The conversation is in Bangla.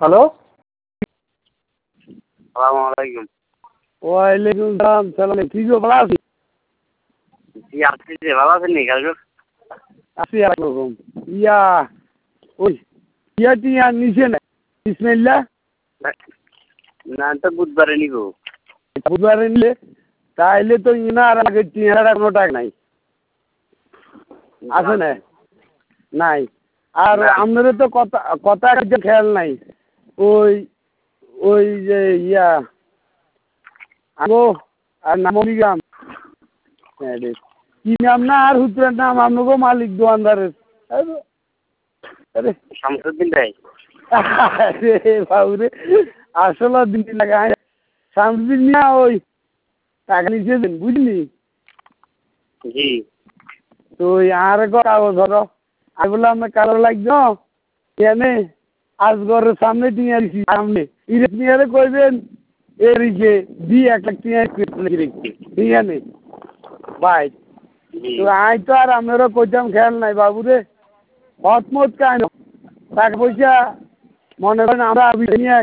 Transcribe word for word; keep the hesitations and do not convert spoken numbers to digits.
হ্যালো, সালামু আলাইকুম। ওয়ালাইকুম সালাম। সালাম, কি গো, ভালো আছি? জি আছি যে, ভালো আছেন নি কাজু? আছি একরকম। ইয়া ওই ইয়া টিয়া নিচে না বিসমিল্লাহ না তো বুধবারে নিব। বুধবারে নিলে তাইলে তো ইনার আগে টিয়ার কোনো টাকা নাই, আছে না? নাই। আর না। আমাদের তো কথা কথা একটা খেয়াল নাই। ওই ওই যে ইয়া আগো আর নামনি গ্রাম কি নাম না আর হুতুরের নাম আপনাকে মালিক দোয়ানদারের। আরে শামসুদ্দিন ভাই। আরে বাবুরে, আসলে দিন লাগায় শামসুদ্দিন না ওই টাকা নিচে দেন, বুঝলি? জি। তো ওই আর কাগজ ধরো আমি বললাম কালো লাগছো এনে আজ ঘরের সামনে টিয়া দিছি সামনে ইরে টিয়ারে কইবেন এরিকে দি এক লাখ টিয়া রেখে ঠিক আছে ভাই। তো আই তো আর আমারও কইতাম খেয়াল নাই বাবুরে, হতমত কেন টাকা পয়সা মনে করেন আমরা